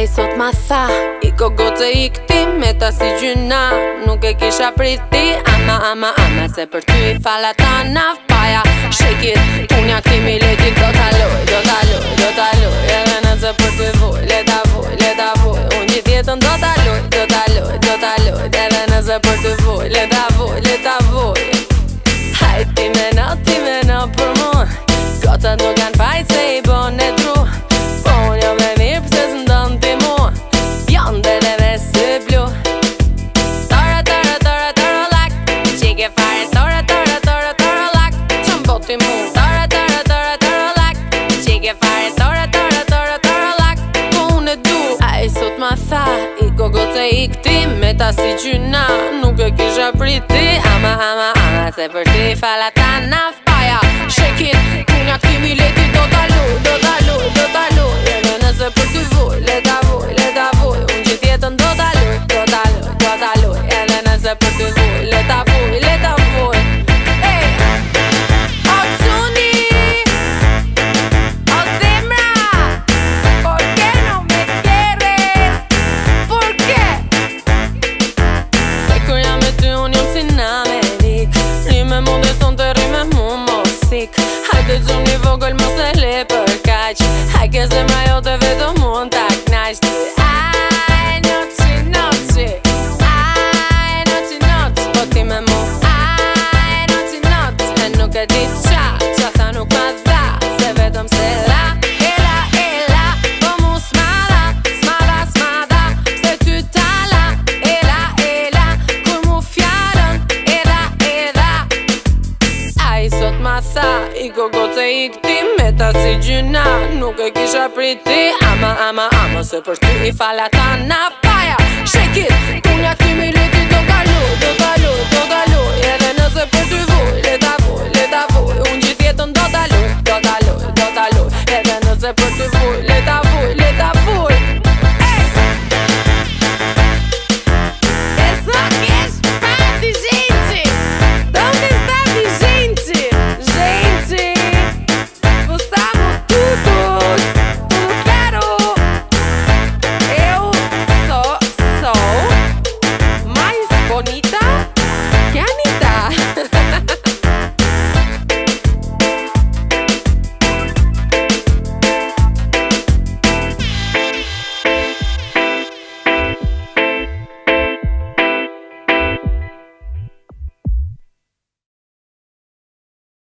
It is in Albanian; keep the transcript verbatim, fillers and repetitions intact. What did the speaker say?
i sot ma tha, i gogoce i këti me ta si gjyna. Nuk e kisha priti, ama, ama, ama, se për ty i fala ta naf paja. Shake it, tunja këti miletin do t'aloj, do t'aloj, do t'aloj. Edhe nëse për ty voj, le ta voj, le ta voj. Unë gjithë jetën do t'aloj, do t'aloj, do t'aloj. Edhe nëse për ty voj, le ta voj, le ta voj. Hajt ti me në, ti me në për mu. Gocat nuk janë fajt se i bon e tru. Po unë jo me mirë pëse s'ndon ti mu. Janë dhe dhe dhe sy blu. Tara, tara, tara, tara lak. Qike fare, tara, tara, tara, tara lak. Qëm boti mu. Tara, tara, tara, tara lak. Qike fare, tara, tara, tara, tara lak. Po unë e du. A i sot ma tha, i gogoce i këti me ta si gjyna. Nuk e kisha priti, ama, ama, ama, se për ty i fala ta naf paja. Shake it, tunja këti mileti do t'aloj, do t'aloj, do t'aloj. Edhe nëse për ty voj, le ta voj, le ta voj. Unë gjithë jetën do t'aloj, do t'aloj, do t'aloj. Edhe nëse për ty voj, le ta voj, le ta voj. Ej, o Cuni, o Zemra, ¿por qué no me quieres? ¿Por qué? Se kur jam me ty unë jam si në Amerik. Rime mu dhe son të rime mu mosik. Hajde gjum një vogël mos e le për kaq. Hajke zemra jo të vetëm mund ta knaq. Aj, noqi, noqi. Aj, noqi, noqi. Po ti me mu. Aj, noqi, noqi. E nuk e di qa, qa tha nuk ma dha. Se vetëm se la, e la, e la. Po mu s'mada, s'mada, s'mada. Se ty tala, e la, e la. Kur mu fjallën, e la, e la. A i sot ma tha, i gogoce i këti me ta si gjyna. Nuk e kisha priti, ama, ama, ama, se për ty i fala ta na paja. Shake it, tunja këti mileti do t'aloj, do t'aloj, do t'aloj.